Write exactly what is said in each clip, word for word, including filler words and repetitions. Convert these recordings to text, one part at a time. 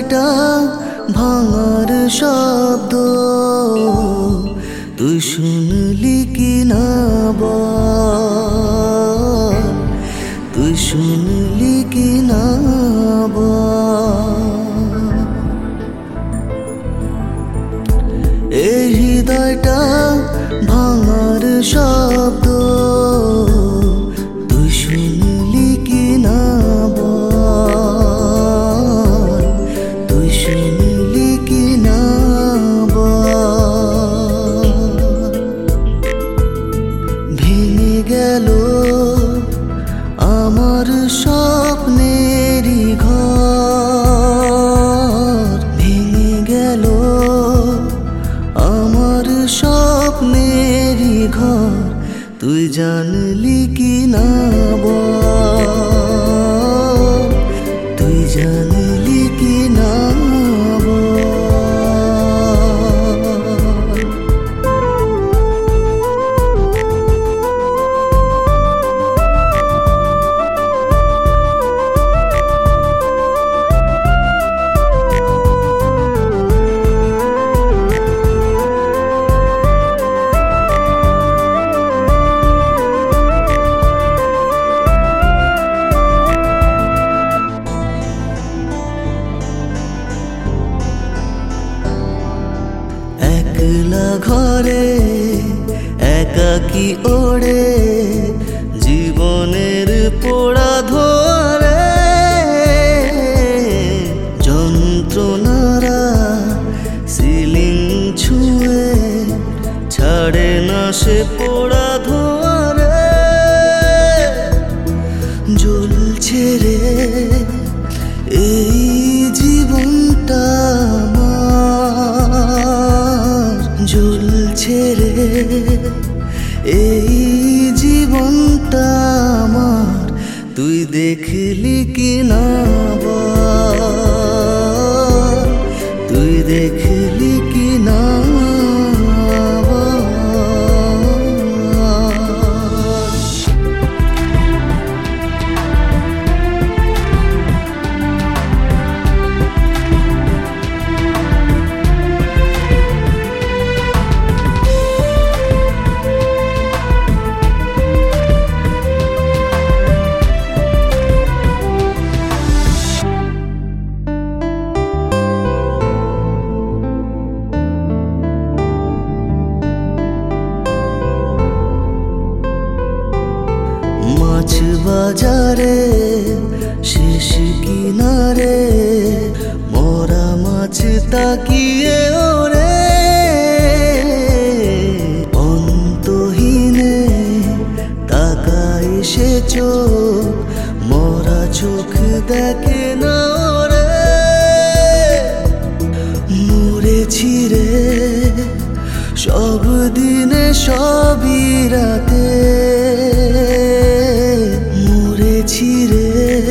হৃদয়টা ভাঙার শব্দ তুই শুনলি কি না বল, তুই শুনলি কি না বল। এই হৃদয়টা ভাঙার শব্দ তুই শুনলি কি না বল, তুই শুনলি কি না বল। ভেঙে গেল আমার স্বপ্নেরই ঘর, ভেঙে গেল আমার স্বপ্নেরই ঘর তুই জানলি কি না বল, তুই জানলি কি না বল। একলা ঘরে একাকী ওড়ে জীবনের পোড়া ধরে, যন্ত্রণারা সিলিং ছুঁয়ে ছাড়ে না সে পোড়া ধরে। জ্বলছে রে এই জীবনটা জ্বলছে রে এই জীবনটা আমার, তুই দেখলি কি না বল, তুই দেখলি কি না বল। মাছ বাজারে শেষ কিনারে মরা মাছ তাকিয়ে ওরে, অন্তহীনে তাকায় সে চোখ মরা চোখ দেখে না ওরে। মরেছি রে সব দিনে সবই রাতে, মরেছি রে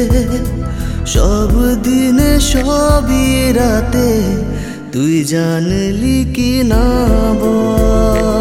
সব দিনে সবই রাতে তুই জানলি কি না বল।